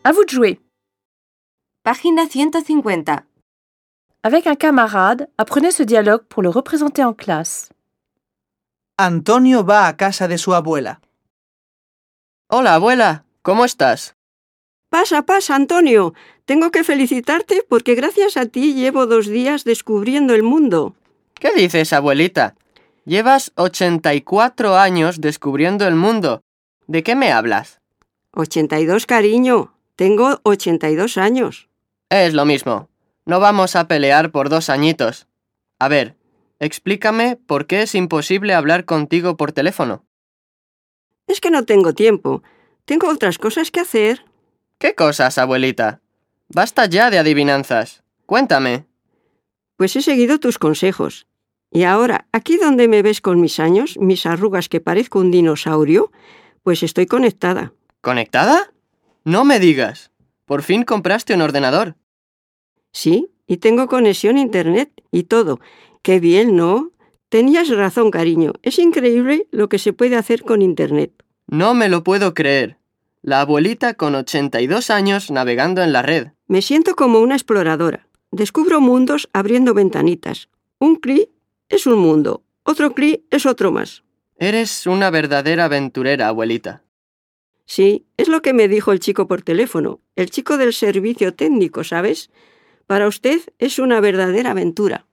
À vous de jouer. Página 150. Avec un camarade, apprenez ce dialogue pour le représenter en classe. Antonio va a casa de su abuela. Hola, abuela, ¿cómo estás? Pasa, Antonio. Tengo que felicitarte porque gracias a ti llevo 2 días descubriendo el mundo. ¿Qué dices, abuelita? Llevas 84 años descubriendo el mundo. ¿De qué me hablas? 82, cariño. Tengo 82 años. Es lo mismo. No vamos a pelear por 2 añitos. A ver, explícame por qué es imposible hablar contigo por teléfono. Es que no tengo tiempo. Tengo otras cosas que hacer. ¿Qué cosas, abuelita? Basta ya de adivinanzas. Cuéntame. Pues he seguido tus consejos. Y ahora, aquí donde me ves con mis años, mis arrugas que parezco un dinosaurio, pues estoy conectada. ¿Conectada? No me digas. Por fin compraste un ordenador. Sí, y tengo conexión a internet y todo. ¡Qué bien!, ¿no? Tenías razón, cariño. Es increíble lo que se puede hacer con internet. No me lo puedo creer. La abuelita con 82 años navegando en la red. Me siento como una exploradora. Descubro mundos abriendo ventanitas. Un clic es un mundo, otro clic es otro más. Eres una verdadera aventurera, abuelita. Sí, es lo que me dijo el chico por teléfono, el chico del servicio técnico, ¿sabes? Para usted es una verdadera aventura.